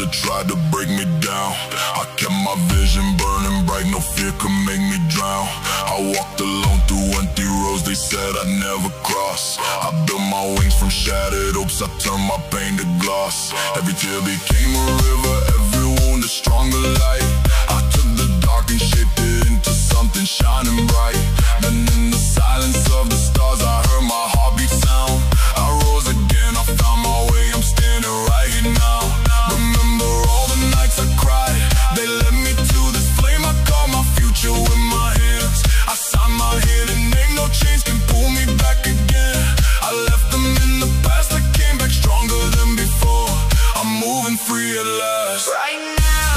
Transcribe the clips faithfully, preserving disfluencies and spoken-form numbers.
thunder tried to break me down. I kept my vision burning bright, no fear could make me drown. I walked alone through empty roads they said I'd never cross. I built my wings from shattered hopes, I turned my pain to gloss. Every tear became a river, every wound a stronger light. I took the dark and shaped it into something shining bright. Then in the silence of the stars I heard my heartbeat sound. I rose again, I found my way, I'm standing right here now. Remember all the nights I cried, they led me to this flame. I caught my future with my hands, I signed my hidden name. No chains can pull me back again. I left them in the past, I came back stronger than before. I'm moving free at last. Right now.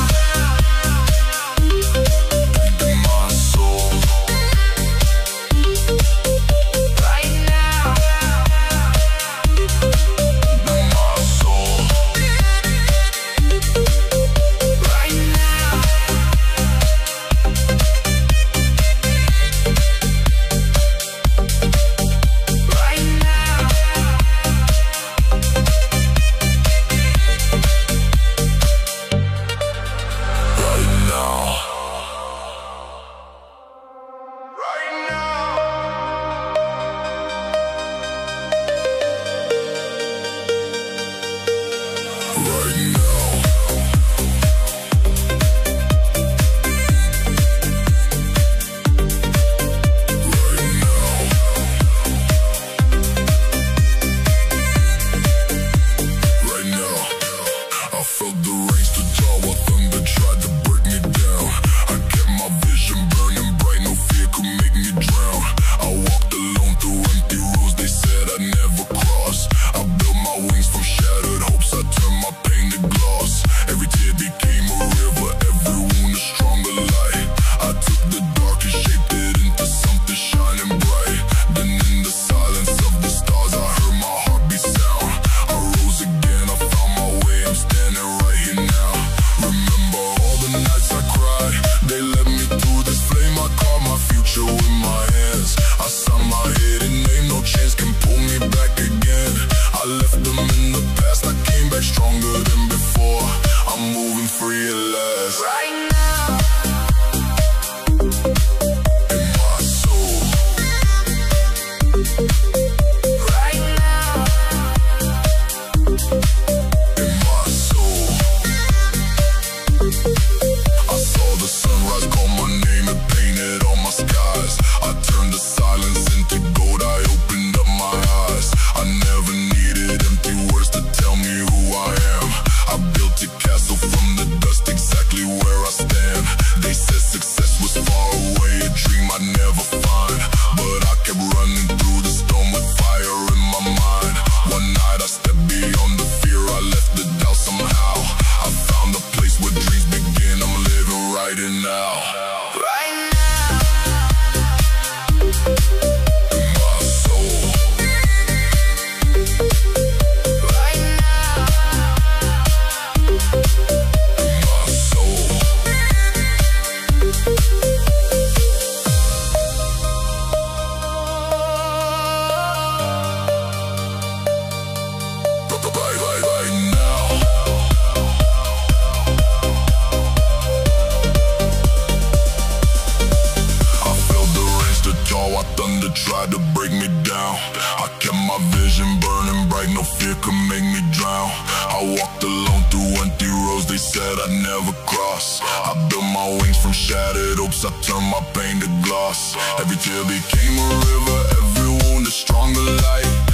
Tried to break me down. I kept my vision burning bright, no fear could make me drown. I walked alone through empty roads they said I'd never cross. I built my wings from shattered hopes, I turned my pain to gloss. Every tear became a river, every wound a stronger light.